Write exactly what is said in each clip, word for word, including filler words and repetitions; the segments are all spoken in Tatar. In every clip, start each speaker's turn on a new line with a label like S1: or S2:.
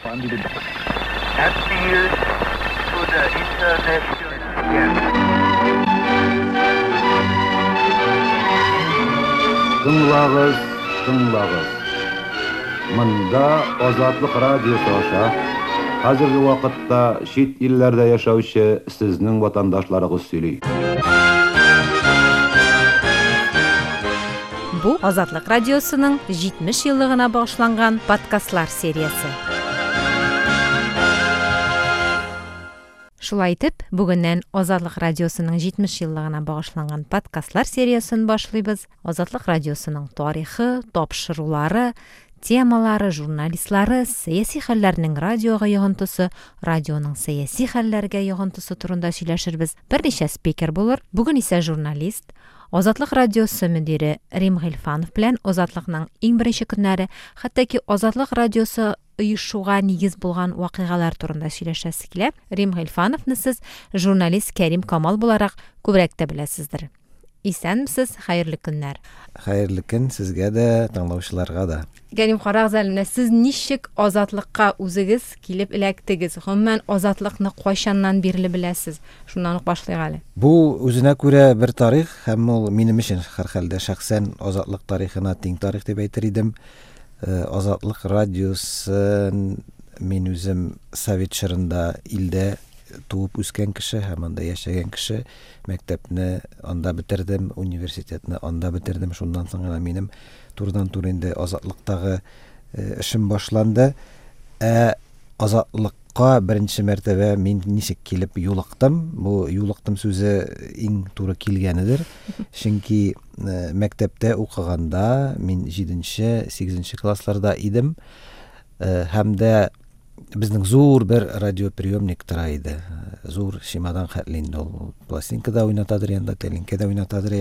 S1: Happy Year to the International again.
S2: Тыңлагыз, тыңлагыз. Мында Азатлык радиосы аша хәзерге вакытта чит илләрдә яшәүче сезнең ватандашларыгыз сөйли.
S3: Бу Азатлык радиосының җитмеш еллыгына багышланган подкастлар сериясе. Шулай итеп, бүгеннән Азатлык радиосының җитмеш еллыгына багышланган подкастлар сериясын башлыйбыз. Азатлык радиосының тарихы, тапшырулары, темалары, журналистлары, сәяси хәлләрнең радиога йогынтысы, радионың сәяси хәлләргә йогынтысы турында сөйләшербез. Берничә спикер булыр. Бүген исә журналист, Азатлык радиосы мөдире Рим Гыйльфанов белән Азатлыкның иң беренче көннәре, хәтта Азатлык радиосы оешуга нигез булган вакыйгалар турында сөйләшәсе килә. Рим Гыйльфановны сез журналист Кәрим Камал буларак күбрәк тә беләсездер. Исәнмесез, хәерле көннәр.
S4: Хәерле көн сезгә дә, тыңлаучыларга да.
S3: Кәрим Карагызәлне, сез ничек Азатлыкка үзегез килеп эләктегез? Гомумән Азатлыкны кайчаннан бирле беләсез? Шуннан ук башлыйк әле.
S4: Бу үзенә күрә бер тарих, һәм ул минем өчен һәрхәлдә шәхсән Азатлык тарихына тиң тарих дип әйтер идем. Азатлык радиосын мин үзем Совет чорында илдә туып үскән кеше, һәм анда яшәгән кеше, мәктәпне анда бетердем, университетны анда бетердем. Шуннан соң гына минем турыдан-туры инде Азатлыктагы эшем башланды. Ә Азатлыкка беренче мәртәбә мин ничек килеп юлыктым? Бу юлыктым сүзе иң туры килгәнедер. Чөнки мәктәптә укыганда мин җиденче, сигезенче классларда идем. Һәм дә безнең зур бер радиоприемник тора иде. Зур шимадан хәтлинде ул. Пластинкада уйнатадыр, янда теленкада уйнатадыр.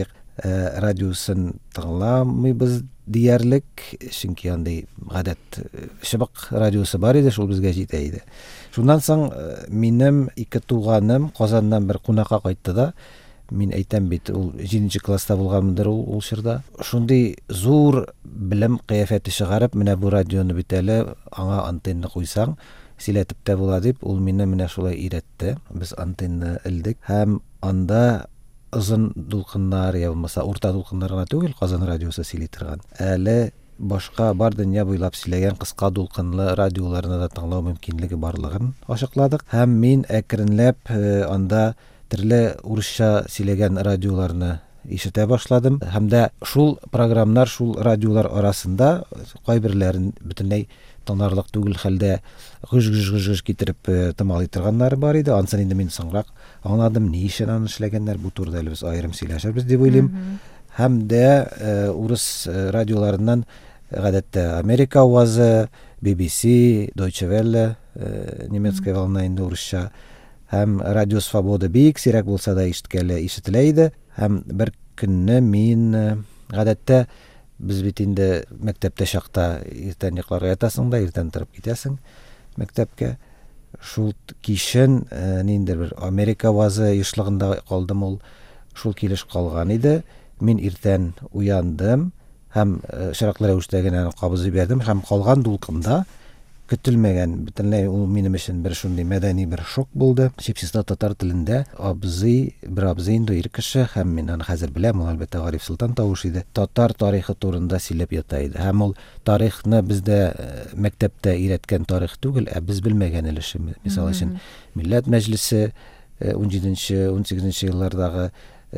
S4: Радиосын тыңламыйбыз диярлек, чөнки андый гадәт шыбык радиосы бар иде, шул безгә җитә иде. Шуннан соң минем ике туганым Казаннан бер кунакка кайтты да, мин әйтәм бит, ул җиденче класста булганмындыр ул ул чорда. Шундый зур белем кыяфәте чыгарып, менә бу радионы бит әле аңа антенна куйсаң, сөйләтеп тә була дип, ул мине менә шулай өйрәтте. Без антенна элдек һәм анда озын дулкыннар, я булмаса урта дулкыннар гына түгел, Казан радиосы сөйли торган. Әле башка бар дөнья буйлап сөйләгән кыска дулкынлы радиоларны да тыңлау мөмкинлеге барлыгын ачыкладык. Һәм мин әкренләп анда төрле урысча сөйләгән радиоларны ишетә башладым. Һәм дә шул программнар, шул радиолар арасында кайберләрен бөтенләй тыңларлык түгел хәлдә гыж-гыж-гыж китереп тыңлый торганнар бар иде. Ансын инде мин соңрак аңладым, ни өчен аны эшләгәннәр, бу турыда без аерым сөйләшәбез дип уйлыйм. Һәм дә урыс радиоларыннан гадәттә Америка авазы, би би си, Deutsche Welle, немецкая волна инде урысча, һәм Радио Свобода бик сирәк булса да ишеткәле ишетелә иде. Һәм бер көнне мин гадәттә без бит инде мәктәптә чакта иртән йокларга ятасың да, иртән торып китәсең мәктәпкә. Шул кичен нинди бер Америка авазы ешлыгында калдым, ул шул килеш калган иде. Мин иртән уяндым һәм шараклы рәвештә генә кабызып бердем һәм калган дулкында көтелмәгән, бөтенләй ул минем өчен бер шундый мәдәни бер шок булды. Чепчиста татар телендә абзый, бер абзый инде ир кеше, һәм мин аны хәзер беләм, ул әлбәттә Гариф Солтан тавыш иде. Татар тарихы турында сөйләп ята иде. Һәм ул тарихны бездә мәктәптә өйрәткән тарих түгел, ә без белмәгән өлеше. Мисал өчен Милләт мәҗлесе унҗиденче, унсигезенче еллардагы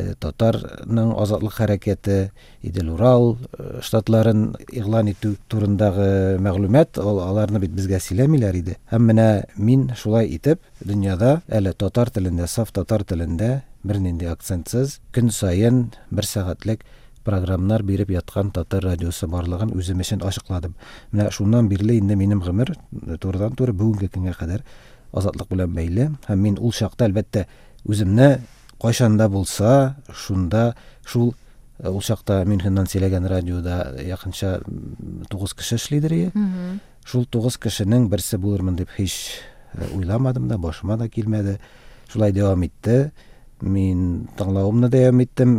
S4: татарның азатлык хәрәкәте, Идел Урал штатларын игълан итү турындагы мәгълүмат, аларны бит безгә сөйләмиләр иде. Һәм менә мин шулай итеп, дөньяда әле татар телендә, саф татар телендә бернинди акцентсыз көн сайын бер сәгатьлек программалар биреп яткан татар радиосы барлыгын үзем өчен ачыкладым. Менә шуннан бирле инде минем гомер турыдан-туры бүгенге көнгә кадәр азатлык белән бәйле. Һәм мин ул чакта әлбәттә үземне кайчанда булса, шунда шул ул чакта Мюнхеннан сөйләгән радиода якынча тугыз кеше эшлидер. Шул тугыз кешенең берсе булырмын дип һич уйламадым да, башыма да килмәде. Шулай дәвам итте. Мин тыңлавымны дәвам иттем.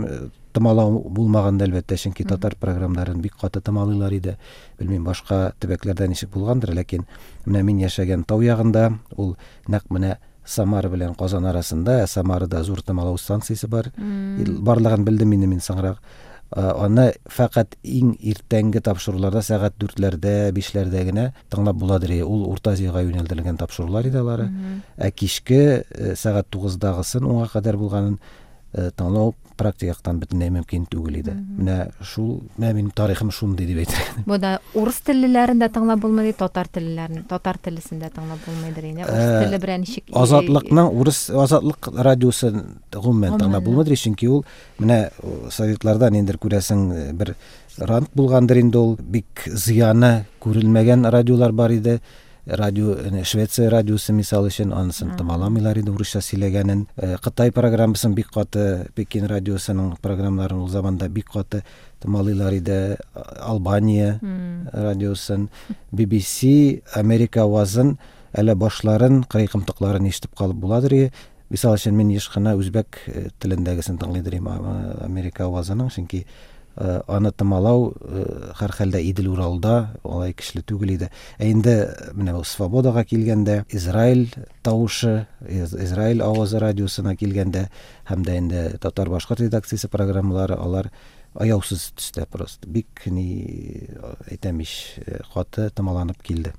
S4: тымалау булмаган әлбәттә, чөнки татар программнарын бик каты тымалыйлар иде. Белмим, башка төбәкләрдә ничек булгандыр, ләкин менә мин яшәгән тау ягында, ул нәкъ менә Самара белән Казан арасында, Самарада зур тымалау станциясе бар. Барлыгын белдем инде мин соңрак. Аны фақат иң иртәнге тапшыруларда сәгать дүртләрдә, бишләрдә генә тыңлап буладыр. Ул Урта Азиягә юнәлдерелгән тапшырулар иде алары. Ә кичке сәгать тугыздагысын унга кадәр булганын тыңлау практикактан бөтенләй мөмкин түгел иде. Менә шул, менә минем тарихым шундый дип әйтергә.
S3: Бу да урыс теллеләрендә тыңлап булмый, татар теллеләрен, татар теллесендә тыңлап булмыйдыр инде. Урыс теле белән ничек
S4: Азатлыкның урыс Азатлык радиосын гомумән тыңлап булмыйдыр, чөнки ул менә советларда нидер күрәсең бер ранг булгандыр инде, ул бик зыяны күрелмәгән радиолар бар иде. Радио, Швеция радиосы мисал өчен анысын тымаламыйлар иде урысча сөйләгәнен. Кытай программасын бик каты, Пекин радиосының программаларын ул заманда бик каты тымалыйлар иде. Албания радиосын, би би си, Америка авазын әле башларын, кырыкымтыкларын ишетеп калып буладыр. Мисал өчен мин еш кына үзбәк телендәгесен тыңлыйдыр Америка авазының, чөнки аны тымалау һәр хәлдә Идел Уралда алай көчле түгел иде. Ә инде менә бу Свободага килгәндә, Израиль тавышы, Израиль авазы радиосына килгәндә, һәм дә инде татар башкорт редакциясе программалары, алар аяусыз төстә просто бик ни әйтәмиш каты тымаланып килде.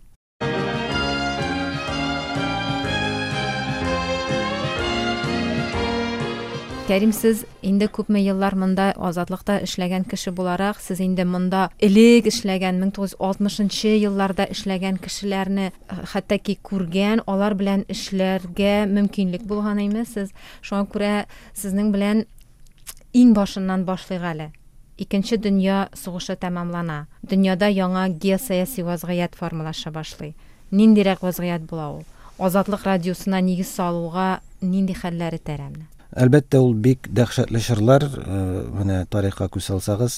S3: Кәрим, сез инде күпме еллар монда Азатлыкта эшләгән кеше буларак, сез инде монда элек эшләгән мең тугыз йөз алтмышынчы елларда эшләгән кешеләрне хәтта ки күргән, алар белән эшләргә мөмкинлек булган име? Сез шуңа күрә сезнең белән иң башыннан башлыйк әле. Икенче дөнья сугышы тәмамлана. Дөньяда яңа геосәяси вазгыять формалаша башлый. Ниндирәк вазгыять була ул? Азатлык радиосына нигез салуга нинди хәлләре тәрәмне?
S4: Әлбәттә, ул бик дәһшәтле чорлар, менә тарихка күз салсагыз,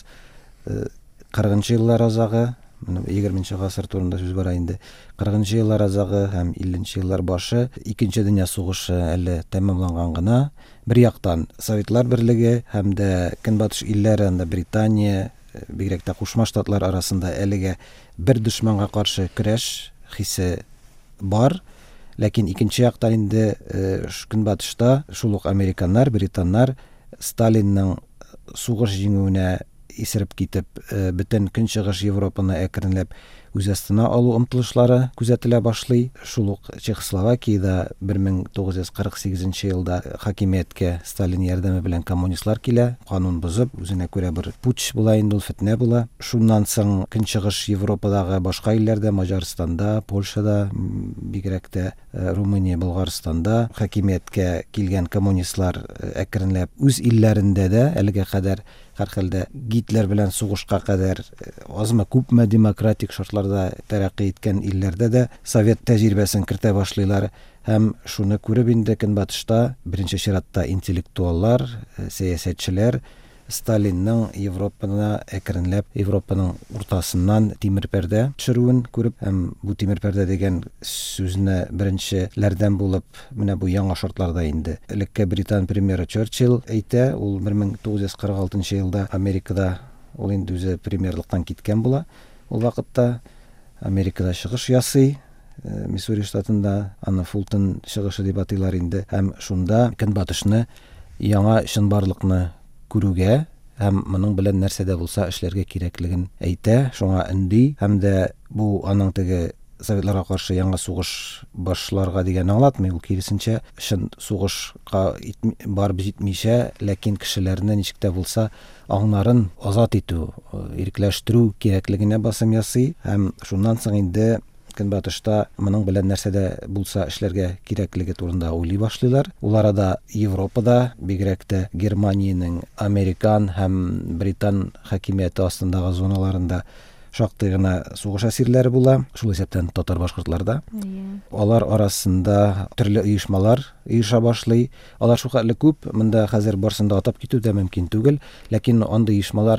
S4: кырыгынчы еллар азагы, менә егерменче гасыр турында сүз бара инде. кырыгынчы еллар азагы һәм илленче еллар башы, икенче дөнья сугышы әле тәмамланган гына. Бер яктан Советлар берлеге һәм дә Көнбатыш илләре, анда Британия, бигрәк тә Кушма Штатлар арасында әлегә бер дошманга каршы көрәш хисе бар. Ләкин икенче яктан инде Көнбатышта шул ук американнар, британнар Сталинның сугыш җиңүенә исереп китеп, бөтен көнчыгыш Европаны әкренләп үз астына алу омтылышлары күзәтелә башлый. Шул ук Чехословакиядә мең тугыз йөз кырык сигезенче елда хакимияткә Сталин ярдәме белән коммунистлар килә, канун бозып, үзенә күрә бер путч була инде, ул фитнә була. Шуннан соң көнчыгыш Европадагы башка илләрдә, Маҗарстанда, Польшада, бигрәк тә Румыния, Болгарстанда хакимияткә килгән коммунистлар әкренләп үз илләрендә дә әлегә кадәр һәр хәлдә Гитлер белән сугышка кадәр азмы күпме демократик шартларда тәрәккый иткән илләрдә дә совет тәҗрибәсен кертә башлыйлар. Һәм шуны күреп инде Көнбатышта беренче чиратта интеллектуаллар, сәясәтчеләр Сталинның Европаны әкренләп Европаның уртасыннан тимер пәрдә төшерүен күреп, һәм бу тимер пәрдә дигән сүзне беренчеләрдән булып менә бу яңа шартларда инде элекке Британ премьеры Черчилль әйтә. Ул мең тугыз йөз кырык алтынчы елда Америкада ул инде үзе премьерлыктан киткән була. Ул вакытта Америкада чыгыш ясый, Миссури штатында, аны Фултон чыгышы дип атыйлар инде. Һәм шунда Көнбатышны яңа чынбарлыкны күрүгә һәм моның белән нәрсәдә булса эшләргә кирәклеген әйтә, шуңа өнди, һәм дә бу аның теге Советларга каршы яңа сугыш башларга дигән аңлатмый, ул киресенчә шын сугышка барып җитмичә, ләкин кешеләрне ничек тә булса аңнарын азат итү, ирекләштерү кирәклегенә басым ясый. Һәм шуннан соң инде Көнбатышта моның белән нәрсәдә булса эшләргә кирәклеге турында уйлый башлыйлар. Ул арада Европада, бигрәк тә Германиянең Американ һәм Британ хакимияте астындагы зоналарында шактый гына сугыш әсирләре була. Шул исәптән татар башкортларда. Алар арасында төрле оешмалар оеша башлый. Алар шулкадәрле күп, монда хәзер барсын да атап китү дә мөмкин түгел, ләкин андый оешмалар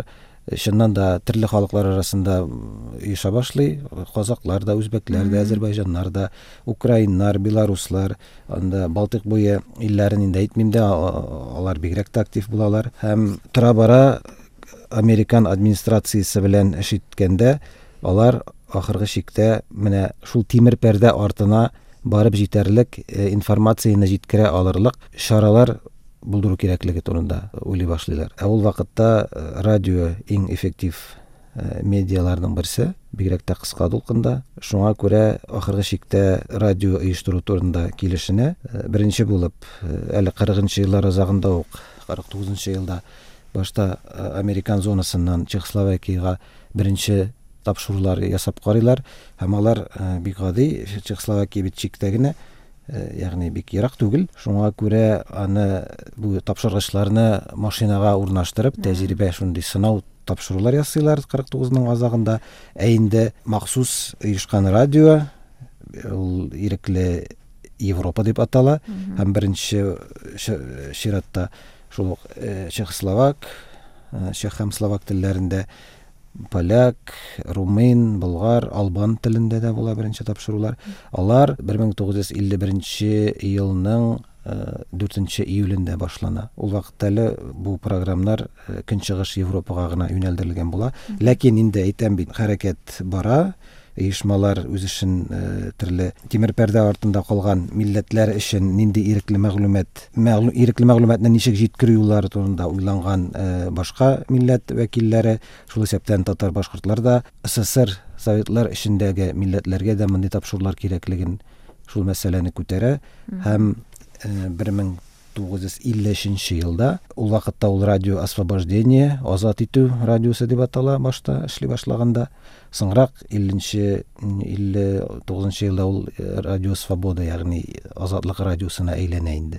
S4: Чыннан да төрле халыклар арасында оеша башлый. Казаклар да, үзбәкләр дә, азәрбайҗаннар да, украиннар, белоруслар, анда Балтык буе илләрен инде әйтмим дә, алар бигрәк тә актив булалар. Һәм тора-бара Американ администрациясе белән эш иткәндә, алар ахыргы чиктә менә шул тимер пәрдә артына барып җитәрлек информацияны җиткерә алырлык чаралар булдыру кирәклеге турында уйлый башлыйлар. Ә ул вакытта радио иң эффектив медиаларның берсе, бигрәк тә кыска дулкында. Шуңа күрә ахыргы чиктә радио оештыру турында килешенә беренче булып әле кырыгынчы еллар азагында ук, кырык тугызынчы елда башта Американ зонасыннан Чехословакиягә беренче тапшырулар ясап карыйлар. Һәм алар бик гади, Чехословакия бит чиктә генә, ягъни бик ерак түгел. Шуңа күрә аны бу тапшыргычларны машинага урнаштырып, тәҗрибә шундый сынау тапшырулар ясыйлар кырык тугызның азагында. Ә инде махсус оешкан радио, ул ирекле Европа дип атала. Һәм беренче чиратта шул чехословак, чех һәм словак телләрендә, поляк, румын, болгар, албан телендә дә була беренче тапшырулар. Алар бер мең тугыз йөз илле беренче елның дүртенче июлендә башлана. Ул вакытта әле бу программалар Көнчыгыш Европага гына юнәлдерелгән була. Ләкин инде әйтәм бит, хәрәкәт бара. Оешмалар үз эшен төрле тимер пәрдә артында калган милләтләр өчен нинди ирекле мәгълүмат, ирекле мәгълүматны ничек җиткерү юллары турында уйланган башка милләт вәкилләре, шул исәптән татар, башкортлар да СССР советлар эчендәге милләтләргә дә мондый тапшырулар кирәклеген шул мәсьәләне күтәрә. Һәм бер мең тугыз йөз илле өченче елда, ул вакытта ул радио освобождение, азат итү радиосы дип атала, башта эшли башлаганда. Соңрак илле тугызынчы елда ул радио свобода, ягъни азатлык радиосына әйләнә инде.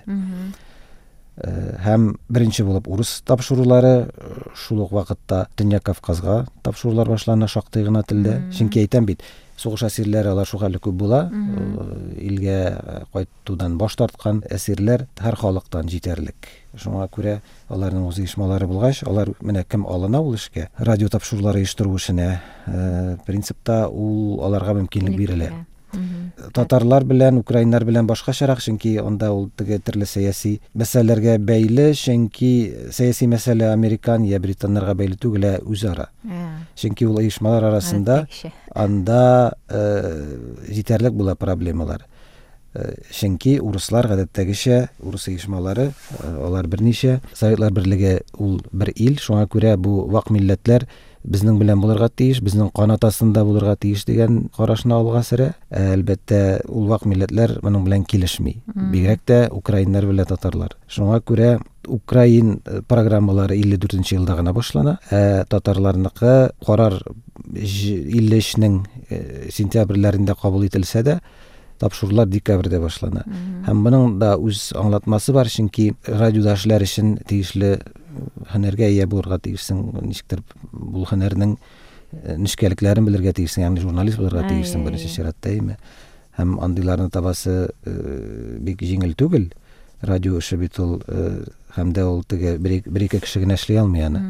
S4: Һәм беренче булып урыс тапшырулары шул ук вакытта Төньяк Кавказга тапшырулар башлана шактый гына телдә. Чөнки әйтәм бит, сугыш әсирләре алар шул хәле күп була. Илгә кайтудан баш тарткан әсирләр һәр халыктан җитәрлек. Шуңа күрә аларның үз оешмалары булгач, алар менә кем алына ул эшкә, радио тапшырулары оештыру эшенә, принципта ул аларга мөмкинлек бирелә. Татарлар белән, украиннар белән башкачарак, чөнки анда ул теге төрле сәяси мәсьәләләргә бәйле, чөнки сәяси мәсьәлә Американ я британнарга бәйле түгел, үзара. Чөнки ул оешмалар арасында анда җитәрлек була проблемалар. Чөнки урыслар гадәттәгечә, урыс оешмалары, алар берничә, Советлар Берлеге ул бер ил, шуңа күрә бу вак милләтләр безнең белән булырга тиеш, безнең кан атасында булырга тиеш дигән карашны алга сөрә. Әлбәттә, ул вак милләтләр моның белән килешми. Бигрәк тә украиннар белән татарлар. Шуңа күрә Украин программалары илле дүртенче елда гына башлана. Ә татарларныкы карар илле өчнең сентябрьләрендә кабул ителсә дә, тапшырулар декабрьдә башлана. Һәм моның да үз аңлатмасы бар, чөнки радиода эшләр өчен тиешле һөнәргә ия булырга тиешсең, ничектер бу һөнәрнең нечкәлекләрен белергә тиешсең, ягъни журналист булырга тиешсең беренче чиратта, әйме. Һәм андыйларны табасы бик җиңел түгел. Радио эше бит ул, һәм дә ул теге бер-ике кеше генә эшли алмый аны.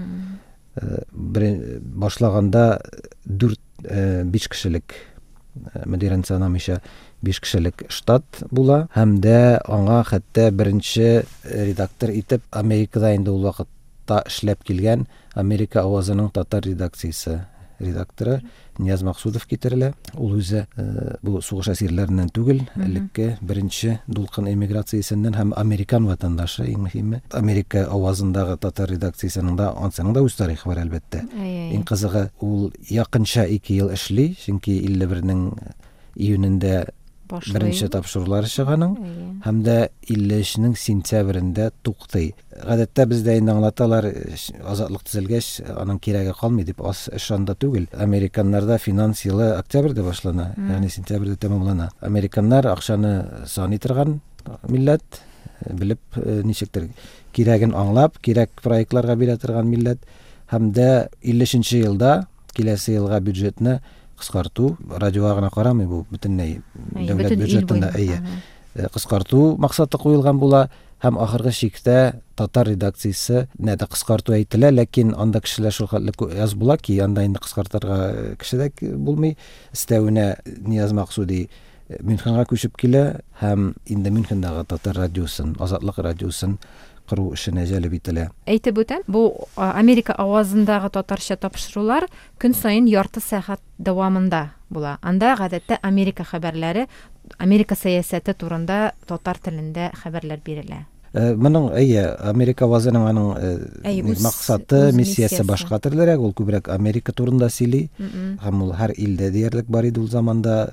S4: Башлаганда дүрт-биш кешелек, мөдирен санамыйча биш кешелек штат була, һәм дә аңа хәтта беренче редактор итеп Америкада инде ул вакытта эшләп килгән Америка авазының татар редакциясе редакторы Нияз Максудов китерелә. Ул үзе бу сугыш әсирләреннән түгел, элекке беренче дулкын эмиграциясеннән һәм американ ватандашы, иң мөһиме. Америка авазындагы татар редакциясенең да ансының да үз тарихы бар, әлбәттә. Иң кызыгы, ул якынча ике ел эшли, чөнки илле бернең июнендә беренче тапшырулар чыганың, һәм дә илле өчнең сентябрендә туктый. Гадәттә бездә инде аңлаталар, азатлык төзелгәч, аның кирәге калмый дип, ас эш анда түгел. Американнарда финанс елы октябрьдә башлана, ягъни сентябрьдә тәмамлана. Американнар акчаны саный торган милләт, белеп ничектер кирәген аңлап, кирәк проектларга бирә торган милләт, һәм дә илле өченче елда киләсе елга бюджетны кыскарту, радиога гына карамый, бу бөтенләй дәүләт бюджетында әйе, кыскарту максаты куелган була, һәм ахыргы чиктә татар редакциясе нәдә кыскарту әйтелә, ләкин анда кешеләр шул хәтле яз була ки, анда инде кыскартырга кешедә булмый. Өстәвенә Нияз Максуди Мюнхенга күчеп килә һәм инде Мюнхендагы татар радиосын, Азатлык радиосын кыру эшенә җәлеп ителә.
S3: Әйтеп үтәм, бу Америка авазындагы татарча тапшырулар көн сайын ярты сәгать дәвамында була. Анда гадәттә Америка хәбәрләре, Америка сәясәте турында татар телендә хәбәрләр бирелә.
S4: Моның әйе, Америка авазының аның максаты, миссиясе башка төрлерәк, ул күбрәк Америка турында сөйли. Һәм ул һәр илдә диярлек бар иде ул заманда,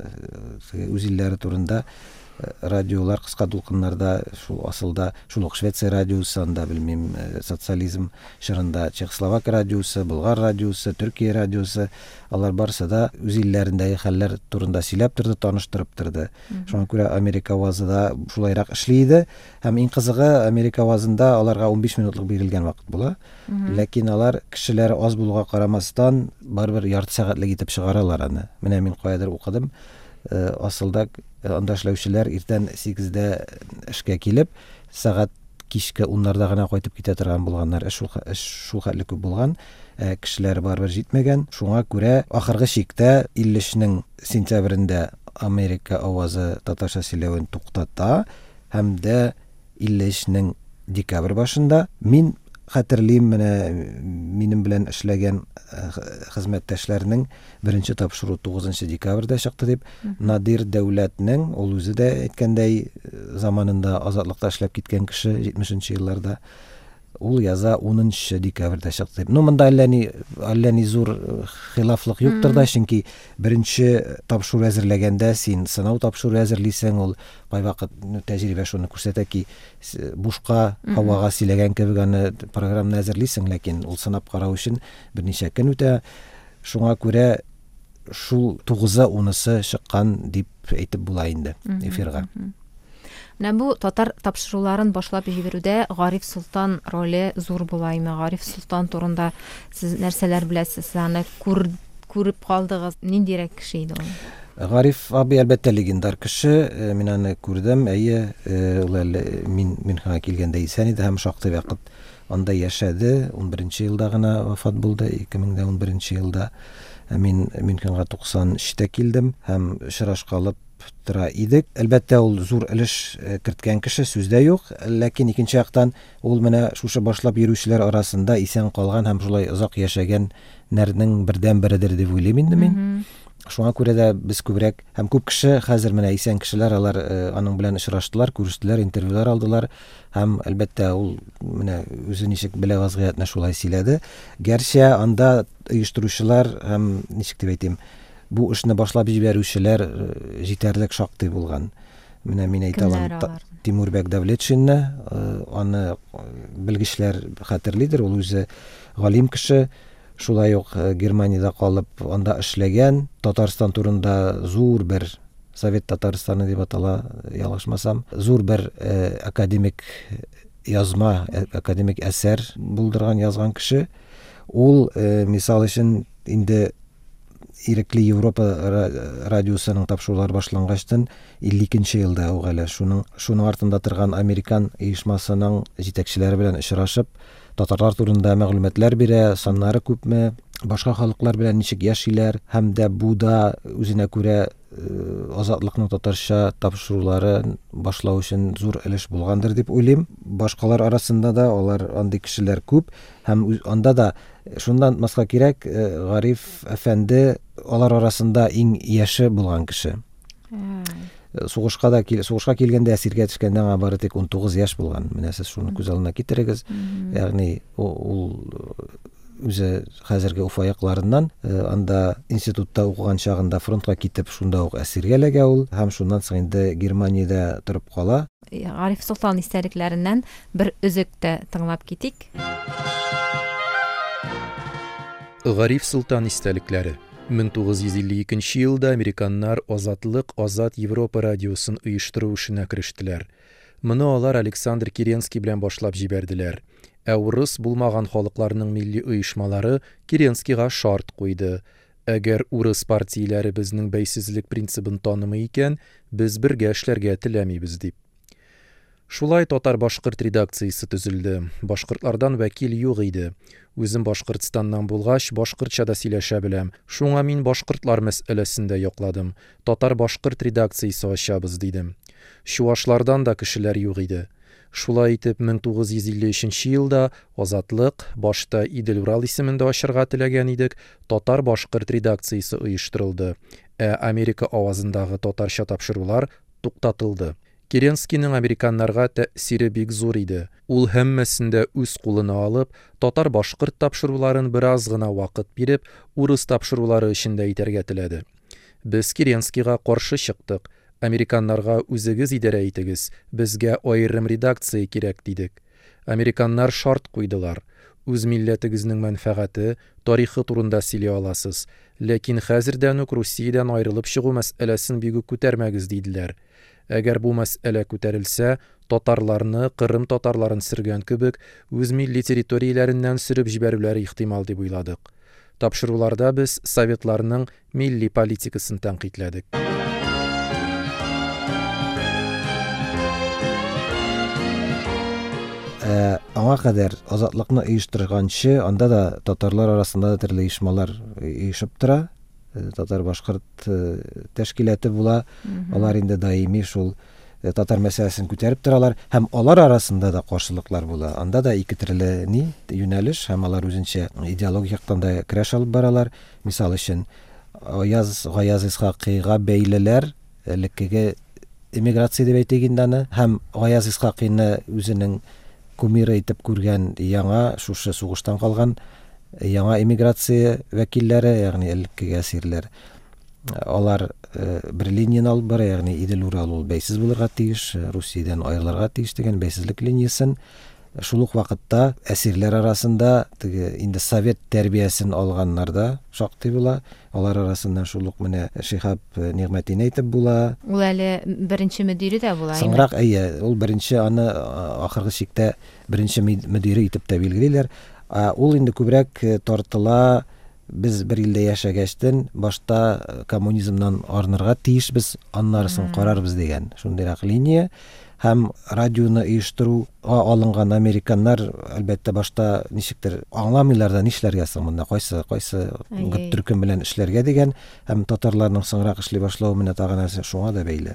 S4: үз илләре турында радиолар кыска дулкыннарда, шул асылда, шул ук Швеция радиосында, белмим, социализм шырында Чехословак радиосы, Болгар радиосы, Төркия радиосы, алар барсы да үз илләрендәге хәлләр турында сөйләп торды, таныштырып торды. Шуңа күрә Америка авазында шулайрак эшли иде. Һәм иң кызыгы, Америка авазында аларга ун биш минутлык бирелгән вакыт була. Ләкин алар кешеләре аз булуга карамастан барбер ярты сәгатьлек итеп чыгаралар аны. Менә мин каядыр укыдым. Асылда анда эшләүчеләр иртән сигездә эшкә килеп, сәгать кичке уннарда гына кайтып китә торган булганнар. Эш шул хәтле күп булган. Кешеләр барбер җитмәгән. Шуңа күрә ахыргы чиктә иллешнең сентябрендә Америка авазы татарча сөйләвен туктата һәм дә иллешнең декабрь башында мин хәтерлим, менә минем белән эшләгән хезмәттәшләрнең беренче тапшыру тугызынчы декабрьдә чыкты дип, Надир Дәүләтнең, ул үзе дә әйткәндәй, заманында азатлыкта эшләп киткән кеше җитмешенче елларда, ул яза унынчы декабрьдә чыкты. Ну, монда әллә ни әллә ни зур хилафлык юктыр да, чөнки беренче тапшыру әзерләгәндә син сынау тапшыру әзерлисең, ул кайвакыт тәҗрибә шуны күрсәтә ки, бушка һавага сөйләгән кебек аны программаны әзерлисең, ләкин ул сынап карау өчен берничә көн үтә. Шуңа күрә шул тугызы унысы чыккан дип әйтеп була инде эфирга.
S3: Менә бу татар тапшыруларын башлап җибәрүдә Гариф Солтан роле зур булаймы? Гариф Солтан турында сез нәрсәләр беләсез? Аны күреп калдыгыз? Ниндирәк кеше иде ул?
S4: Гариф абый әлбәттә легендар кеше. Мин аны күрдем. Әйе, ул әле мин Мюнхенга килгәндә исән иде һәм шактый вакыт анда яшәде. ун беренче елда гына вафат булды, ике мең ун беренче елда. Мин Мюнхенга туксан өчтә килдем һәм очрашкалып тора идек. Әлбәттә ул зур өлеш керткән кеше, сүздә юк, ләкин икенче яктан ул менә шушы башлап йөрүчеләр арасында исән калган һәм шулай озак яшәгән нәрнең бердән бередер дип уйлыйм инде мин. Шуңа күрә дә без күбрәк һәм күп кеше хәзер менә исән кешеләр, алар аның белән очраштылар, күрештеләр, интервьюлар алдылар һәм әлбәттә ул менә үзе ничек белә вазгыятны шулай сөйләде. Гәрчә анда оештыручылар һәм ничек дип әйтим, бу эшне башлап җибәрүчеләр җитәрлек шактый булган. Менә мин әйтәм, Тимурбек Давлетшинны, аны белгечләр хәтерлидер, ул үзе галим кеше, шулай ук Германиядә калып, анда эшләгән, Татарстан турында зур бер Совет Татарстаны дип атала, ялгышмасам, зур бер академик язма, академик әсәр булдырган, язган кеше. Ул мисал өчен инде Ирекле Европа радиосының тапшырулар башлангачтан илле икенче елда ул әле шуның шуның артында торган Американ оешмасының җитәкчеләре белән очрашып, татарлар турында мәгълүматлар бирә, саннары күпме, башка халыклар белән ничек яшиләр, һәм дә бу да үзенә күрә азатлыкның татарча тапшырулары башлау өчен зур өлеш булгандыр дип уйлыйм. Башкалар арасында да алар андый кешеләр күп һәм анда да шундан маска кирәк, Гариф әфәнде алар арасында иң яше булган кеше. Сугышка да сугышка килгәндә, әсиргә төшкәндә аңа бары тик ун тугыз яшь булган. Менә сез шуны күз алдына китерегез. Ягъни ул үзе хәзерге Уфа якларыннан, анда институтта укыган чагында фронтка китеп, шунда ук әсиргәләгә ул һәм шуннан соң инде Германиядә торып кала.
S3: Гариф Солтан истәлекләреннән бер өзектә тыңлап китик.
S5: Гариф Солтан истәлекләре. мең тугыз йөз илле икенче елда американнар Азатлык Азат Европа радиосын оештыру эшенә керештеләр. Моны алар Александр Керенский белән башлап җибәрделәр. Ә урыс булмаган халыкларның милли оешмалары Керенскийга шарт куйды. Әгәр урыс партияләре безнең бәйсезлек принцибын танымый икән, без бергә эшләргә теләмибез дип. Шулай татар башкорт редакциясе төзелде. Башкортлардан вәкил юк иде. Үзем Башкортстаннан булгач, башкортча да сөйләшә беләм. Шуңа мин башкортлар мәсьәләсендә якладым. Татар башкорт редакциясе ачабыз дидем. Чуашлардан да кешеләр юк иде. Шулай итеп, мең тугыз йөз илле өченче елда Азатлык, башта Идел Урал исемендә ачарга теләгән идек, татар башкорт редакциясе оештырылды, ә Америка авазындагы татарча тапшырулар туктатылды. Керенскийның американнарга тәэсире бик зур иде. Ул һәммәсендә үз кулына алып, татар башкорт тапшыруларын бераз гына вакыт биреп, урыс тапшырулары эчендә итәргә теләде. Без Керенскийга каршы чыктык. Американнарга үзегез идарә итегез, безгә аерым редакция кирәк дидек. Американнар шарт куйдылар. Үз милләтегезнең мәнфәгате, тарихы турында сөйли аласыз, ләкин хәзердән үк Русиядән аерылып чыгу мәсьәләсен бик үк күтәрмәгез диделәр. Әгәр бу мәсьәлә күтәрелсә, татарларны, Кырым татарларын сөргән кебек, үз милли территорияләреннән сөреп җибәрүләре ихтимал дип уйладык. Тапшыруларда без советларның милли политикасын тәнкыйтьләдек.
S4: Аңа кадәр азатлыкны оештырганчы, анда да татарлар арасында да төрле оешмалар оешып тора. Татар башкорт тәшкилаты була. Алар инде даими шул татар мәсьәләсен күтәреп торалар, һәм алар арасында да каршылыклар була. Анда да ике төрле ни юнәлеш, һәм алар үзенчә идеологик яктан да көрәш алып баралар. Мисал өчен, Аяз Гаяз Исхакыйга бәйлеләр элеккеге эмиграция дип әйтегәндә, һәм Гаяз Исхакыйны үзенең кумиры итеп күргән яңа шушы сугыштан калган яңа эмиграция вәкилләре, ягъни элеккеге әсирләр, алар бер линияны алып бара, ягъни Идел Урал ул бәйсез булырга тиеш, Русиядән аерылырга тиеш дигән бәйсезлек линиясын. Шул ук вакытта әсирләр арасында теге инде совет тәрбиясен алганнар да шактый була. Алар арасында шул ук менә Шихаб Нигъмәтин әйтеп була.
S3: Ул әле беренче мөдире дә була.
S4: Соңрак, әйе, ул беренче, аны ахыргы чиктә беренче мөдире итеп тә билгелиләр. Ул инде күбрәк тартыла, без бер илдә яшәгәчтен башта коммунизмнан арынырга тиешбез, аннарысын карарбыз дигән шундыйрак линия. Һәм радионы оештыруга алынган американнар әлбәттә башта ничектер аңламыйлар да нишләргә соң монда, кайсы кайсы төркем белән эшләргә дигән, һәм татарларның соңрак эшли башлауы менә тагын шуңа да бәйле.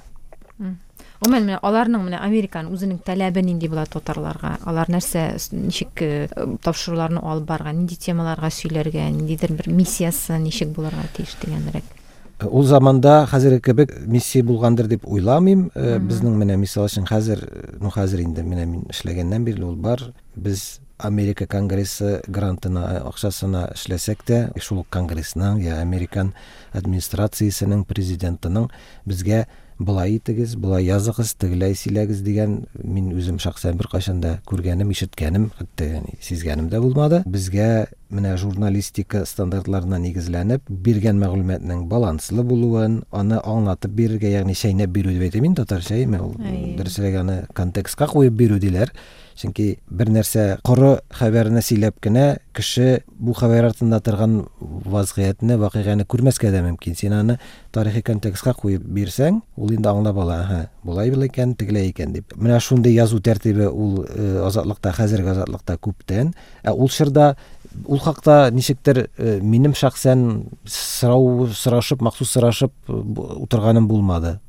S3: Гомумән менә аларның менә Американ үзенең таләбе нинди була татарларга? Алар нәрсә, ничек тапшыруларны алып барган, нинди темаларга сөйләргә, ниндидер бер миссиясы ничек булырга тиеш дигәнрәк?
S4: Ул заманда хәзерге кебек миссия булгандыр дип уйламыйм. Безнең менә мисал өчен хәзер, ну хәзер инде менә мин эшләгәннән бирле ул бар. Без Америка конгрессы грантына акчасына эшләсәк тә, шул конгрессның я Американ администрациясенең президентының безгә булай итегез, булай языгыз, тегеләй сөйләгез дигән мин үзем шәхсән бер кайчанда күргәнем, ишеткәнем, хәтта яни сизгәнем дә булмады. Безгә менә журналистика стандартларына нигезләнеп, биргән мәгълүматның баланслы булуын, аны аңлатып бирергә, ягъни шәйнәп бирү дип әйтәм мин татарча, ул дөресрәк аны контекстка куеп бирү диләр. Чөнки бер нәрсә коры хәбәрне сөйләп кенә кеше бу хәбәр артында торган вазгыятьне, вакыйганы күрмәскә дә мөмкин. Син аны тарихи контекстка куеп бирсәң, ул инде аңлап ала, һә, булай бил икән, тегеләй икән дип. Менә шундый язу тәртибе ул азатлыкта, хәзерге азатлыкта күптән. Ә ул чорда ул хакта ничектер минем шәхсән сорау сорашып, махсус сорашып утырганым булмады.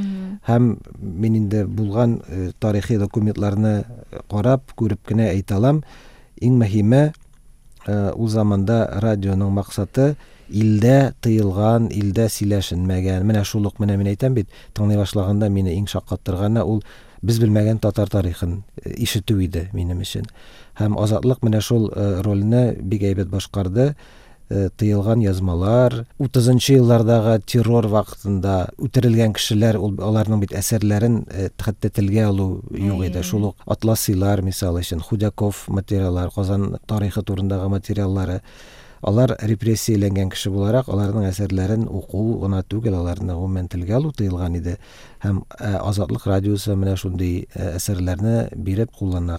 S4: Һәм мин инде булган тарихи документларны карап, күреп кенә әйтә алам. Иң мөһиме, ул заманда радионың максаты илдә тыелган, илдә сөйләшенмәгән. Менә шул ук менә мин әйтәм бит, тыңлый башлаганда мине иң шаккаттырганы ул без белмәгән татар тарихын ишетү иде минем өчен. Һәм азатлык менә шул рольне бик әйбәт башкарды. Тыелган язмалар, утызынчы еллардагы террор вакытында үтерелгән кешеләр, аларның бит әсәрләрен хәтта телгә алу юк иде. Шул ук атласыйлар, мисал өчен Худяков материаллар, Казан тарихы турындагы материаллары. Алар репрессияләнгән кеше буларак, аларның әсәрләрен уку, гына түгел, аларны гомумән телгә алу тыелган иде. Һәм Азатлык радиосы менә шундый әсәрләрне биреп куллана.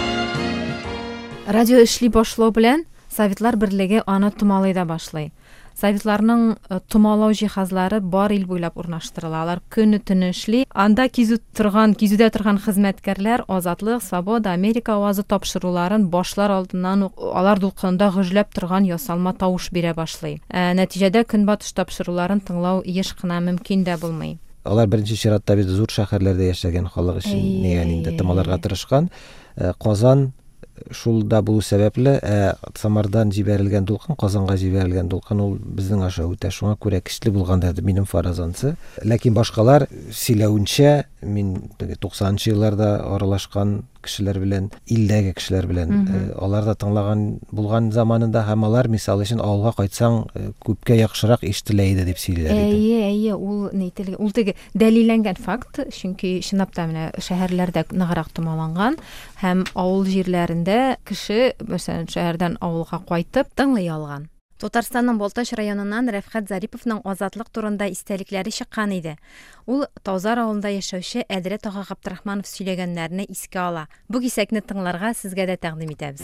S3: Радио эшли башлау белән Советлар берлеге аны томалый да башлый. Советларның томалау җиһазлары бар ил буйлап урнаштырыла. Алар көне төне эшли. Анда кизү торган, кизүдә торган хезмәткәрләр Азатлык, Свобода, Америка авазы тапшыруларын башлар алдыннан ук алар дулкынында гөжләп торган ясалма тавыш бирә башлый. Ә, нәтиҗәдә көнбатыш тапшыруларын тыңлау еш кына мөмкин дә булмый.
S4: Алар беренче чиратта бит зур шәһәрләрдә яшәгән халык өчен нигә тымаларга тырышкан. Казан шул да булу сәбәпле, Самардан җибәрелгән дулкын, Казанга җибәрелгән дулкын ул безнең аша үтә, шуңа күрә көчле булганда минем фаразансы. Ләкин башкалар сөйләүенчә, мин туксанынчы елларда аралашкан кешеләр белән, илдәге кешеләр белән, алар да тыңлаган булган заманында һәм алар мисал өчен авылга кайтсаң күпкә яхшырак ишетелә иде дип сөйлиләр иде.
S3: Әйе, әйе, ул нәйтелгән, ул теге дәлилләнгән факт, чөнки чынлап та менә шәһәрләрдә ныграк томаланган һәм авыл җирләрендә кеше, мәсәлән, шәһәрдән авылга кайтып тыңлый алган. Татарстанның Балтач районыннан Рәфхәт Зариповның Азатлык турында истәлекләре чыккан иде. Ул Таузар авылында яшәүче Әдерәт ага Габдрахманов сөйләгәннәрне искә ала. Бу кисәкне тыңларга сезгә дә тәкъдим итәбез.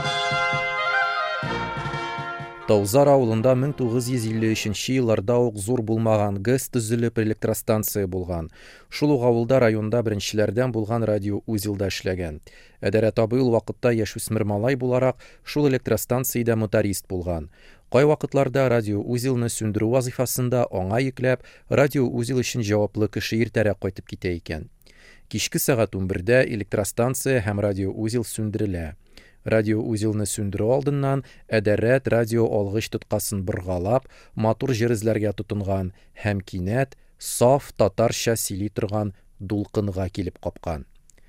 S5: Таузар авылында мең тугыз йөз илле өченче елларда ук зур булмаган ГЭС төзелеп электростанция булган. Шул ук авылда районда беренчеләрдән булган радио Узилда эшләгән. Әдәрәт абый ул вакытта яшүсмер малай буларак шул электростанциядә моторист булган. Кай вакытларда радио Узилны сүндерү вазифасында аңа йөкләп, радио Узил өчен җаваплы кеше иртәрәк кайтып китә икән. Кичке сәгать унбердә электростанция һәм радио Узил сүндерелә. Радио Узилны сүндерү алдыннан Әдәрәт радио алгыч тоткасын быргалап, матур җирезләргә тотынган һәм кинәт саф татарча сөйли торган дулкынга килеп капкан.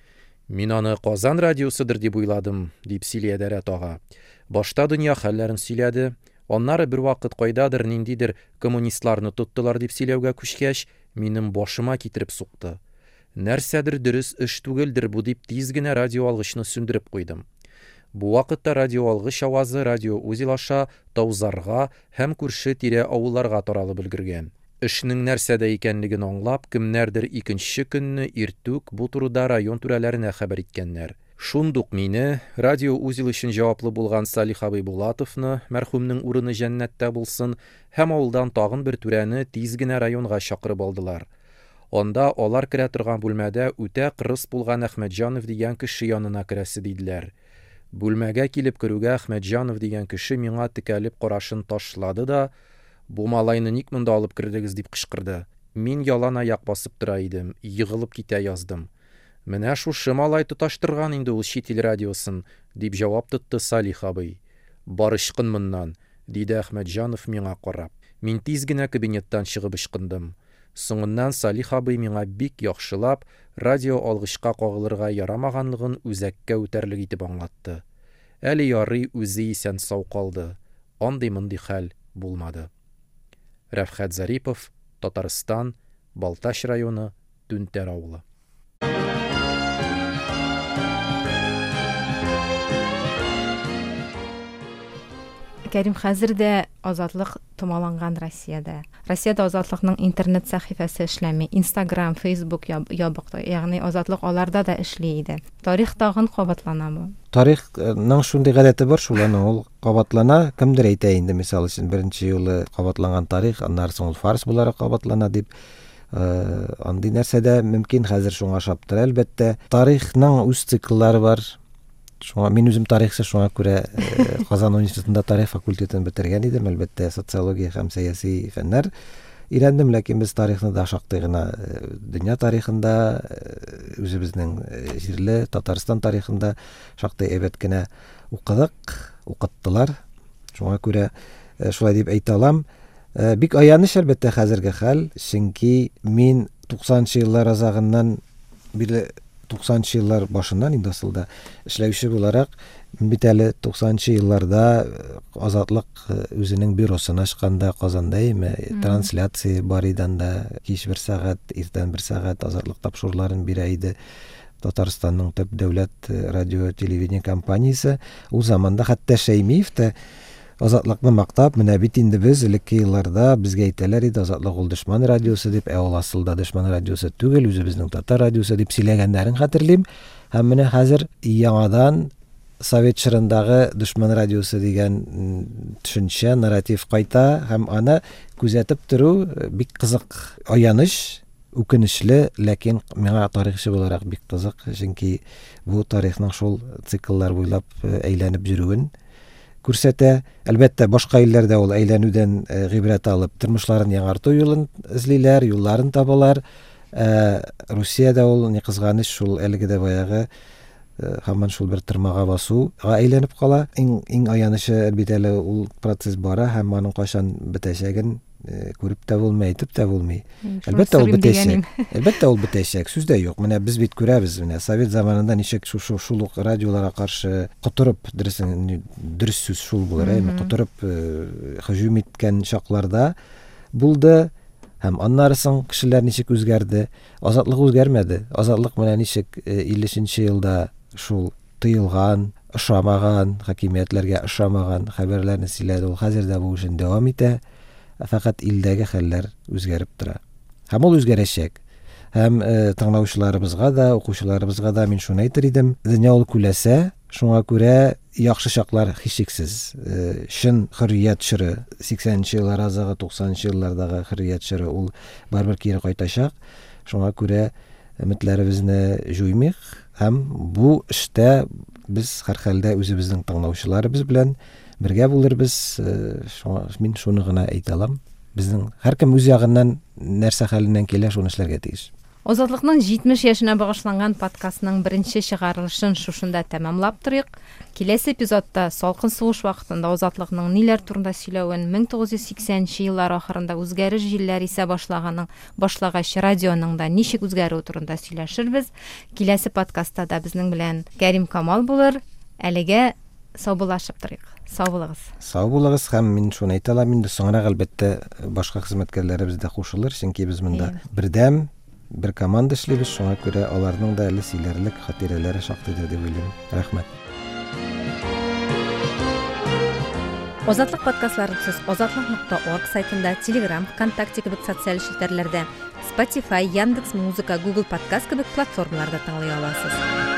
S5: Мин аны Казан радиосыдыр дип уйладым, дип сөйли Әдәрәт ага. Башта дөнья хәлләрен сөйләде. Аннары бер вакыт кайдадыр ниндидер коммунистларны тоттылар дип сөйләүгә күчкәч, минем башыма китереп сукты. Нәрсәдер дөрес эш түгелдер бу дип тиз генә радио алгычны сүндереп куйдым. Бу вакытта радио алгыч авазы радио Узил аша Таузарга һәм күрше тирә авылларга таралып өлгергән. Эшнең нәрсәдә икәнлеген аңлап, кемнәрдер икенче көнне иртүк бу турыда район түрәләренә хәбәр иткәннәр. Шундук мине, радио Узил өчен җаваплы булган Салих абый Булатовны, мәрхүмнең урыны җәннәттә булсын, һәм авылдан тагын бер түрәне тиз генә районга чакырып алдылар. Анда алар керә торган бүлмәдә үтә кырыс булган Әхмәтҗанов дигән кеше янына керәсе диделәр. Бүлмәгә килеп керүгә Әхмәтҗанов дигән кеше миңа текәлеп карашын ташлады да, бу малайны ник монда алып кирдегез дип кычкырды. Мин ялан аяк басып тора идем, йыгылып китә яздым. Менә шушы малай тоташтырган инде ул чит ил радиосын, дип җавап тотты Салих абый. Барышкын моннан, диде Әхмәтҗанов миңа карап. Мин тиз генә кабинеттан чыгып ычкындым. Соңыннан Салих абый миңа бик яхшылап, радио алгычка кагылырга ярамаганлыгын үзәккә үтәрлек итеп аңлатты. Әле ярый үзе исән сау калды. Андый-мондый хәл булмады. Рәфхәт Зарипов, Татарстан, Балтач районы, Түнтәр авылы.
S3: Кәрим, хәзер дә Азатлык томаланган Россиядә. Россиядә Азатлыкның интернет сәхифәсе эшләми, Instagram, Facebook ябык, ягъни Азатлык аларда да эшли иде. Тарих тагын кабатланамы?
S4: Тарихның шундый гадәте бар, шуланы ул кабатлана, кемдер әйтә инде, мисал өчен беренче юлы кабатланган тарих, аннары соң ул фарс буларак кабатлана дип. Андый нәрсәдә мөмкин хәзер шуңа шаптыр. Әлбәттә, тарихның үз цикллары бар. Шуңа мин үзем тарихчы, шуңа күрә Казан университетында тарих факультетын бетергән идем, әлбәттә социология һәм сәяси фәннәр өйрәндем, ләкин без тарихны да шактый гына дөнья тарихында, үзебезнең җирле Татарстан тарихында шактый әйбәт кенә укыдык, укыттылар. Шуңа күрә шулай дип әйтә алам. Бик аяныч әлбәттә хәзерге хәл, чөнки мин туксанынчы еллар азагыннан бирле туксанынчы еллар башыннан инде асылда эшләүче буларак, бит әле туксанынчы елларда Азатлык үзенең бюросын ачканда Казанда име, трансляция бар иде анда, кич бер сәгать, иртән бер сәгать Азатлык тапшыруларын бирә иде. Татарстанның төп дәүләт радио телевидение компаниясе. Ул заманда хәтта Шәймиев тә Азатлыкны мактап, менә бит инде без элекке елларда безгә әйтәләр иде, Азатлык ул дошман радиосы дип, ә ул асылда дошман радиосы түгел, үзебезнең татар радиосы дип сөйләгәннәрен хәтерлим. Һәм менә хәзер яңадан Совет чорындагы душман радиосы дигән төшенчә, нарратив кайта һәм аны күзәтеп тору бик кызык, аяныч, үкенечле, ләкин миңа тарихчы буларак бик кызык, чөнки бу тарихның шул цикллар буйлап әйләнеп йөрүен күрсәтә. Әлбәттә, башка илләрдә ул әйләнүдән гыйбрәт алып, тормышларын яңарту юлын эзлиләр, юлларын табалар. Русиядә ул, ни кызганыч, шул әлеге дә баягы һаман шул бер тырмага басуга әйләнеп кала. Иң иң аянышы әлбәттә әле ул процесс бара һәм аның кайчан бетәчәген күреп тә булмый, әйтеп тә булмый. Әлбәттә ул бетәчәк. Әлбәттә ул бетәчәк. Сүздә юк. Менә без бит күрәбез, менә Совет заманында ничек шул шул ук радиоларга каршы котырып, дөресен дөрес сүз шул булыр, әйме, котырып һөҗүм иткән чакларда булды. Һәм аннарысын кешеләр ничек үзгәрде? Азатлык үзгәрмәде. Азатлык менә ничек иллешенче елда шул тыелган, ошамаган, хакимиятләргә ошамаган хәбәрләрне сөйләде. Ул хәзер дә бу эшен дәвам итә. Фақат илдәге хәлләр үзгәреп тора. Һәм ул үзгәрәчәк. Һәм тыңлаучыларыбызга да, укучыларыбызга да мин шуны әйтер идем. Дөнья ул күләсә, шуңа күрә яхшы чаклар һичшиксез. Шын хөррият чоры, сиксәненче еллар азагы, туксанынчы еллардагы хөррият чоры ул барбер кире кайтачак. Шуңа күрә өметләребезне җуймыйк һәм бу эштә без һәр хәлдә үзебезнең тыңлаучыларыбыз белән бергә булырбыз. Шуңа мин шуны гына әйтә алам. Безнең һәркем үз ягыннан нәрсә хәленнән килә, шуны эшләргә тиеш.
S3: Азатлыкның җитмеш яшенә багышланган подкастның беренче чыгарылышын шушында тәмамлап торыйк. Киләсе эпизодта салкын сугыш вакытында азатлыкның ниләр турында сөйләвен, мең тугыз йөз сиксәненче еллар ахырында үзгәреш җилләр исә башлаганның, башлагач радионың да ничек үзгәрү турында сөйләшербез. Киләсе подкастта да безнең белән Кәрим Камал булыр. Әлегә саубулашып торыйк. Сау булыгыз. Сау
S4: булыгыз һәм мин шуны әйтә алам, инде соңрак әлбәттә башка хезмәткәрләребез дә кушылыр, чөнки без монда бердәм, бер команда эшлибез, шуңа күрә аларның да әле сөйләрлек хатирәләре шактыйдыр дип уйлыйм. Рәхмәт.
S3: Азатлык подкастларын сез азатлык нокта орг сайтында, Telegram, ВКонтакте кебек социаль челтәрләрдә, Spotify, Яндекс.Музыка, Google Подкаст кебек платформаларда тыңлый аласыз.